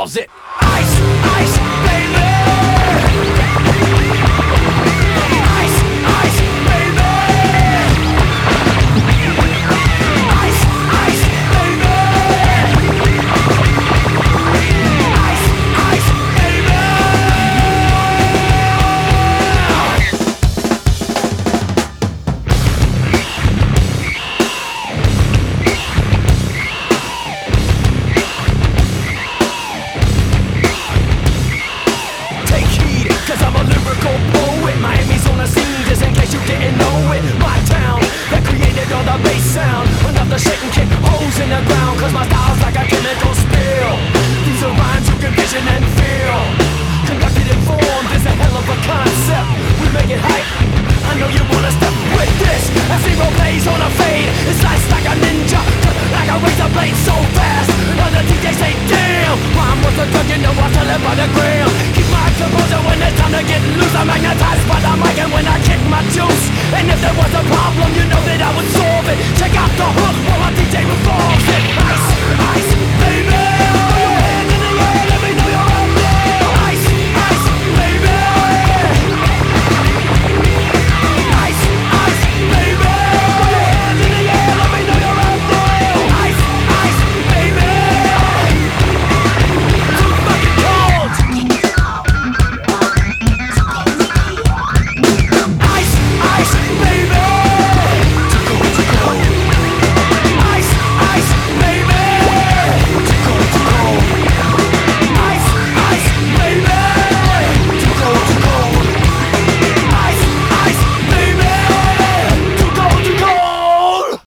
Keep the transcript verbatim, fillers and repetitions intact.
calls it ice, ice, baby. Ice, ice, baby. Ice, ice, baby. Ice, ice, baby. Take heed, cause I'm a lyrical poet. Miami's on the scene, just in case you didn't know it. My town, that created all the bass sound. Enough to shake and kick holes in the ground, cause my style's like a chemical spill. These are rhymes you can vision and feel. Conducted and formed is a hell of a concept. We make it hype, I know you wanna step with this. As zero plays on a fade, it's nice like a ninja, like a razor blade so